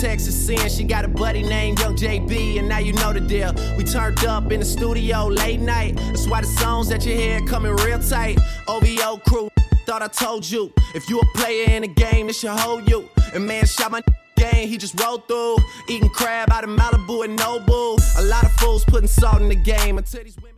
Texas sin. She got a buddy named Young JB, and now you know the deal. We turned up in the studio late night. That's why the songs that you hear coming real tight. OVO crew, thought I told you. If you a player in the game, it should hold you. And man shot my game, he just rolled through. Eating crab out of Malibu and Nobu. A lot of fools putting salt in the game until these women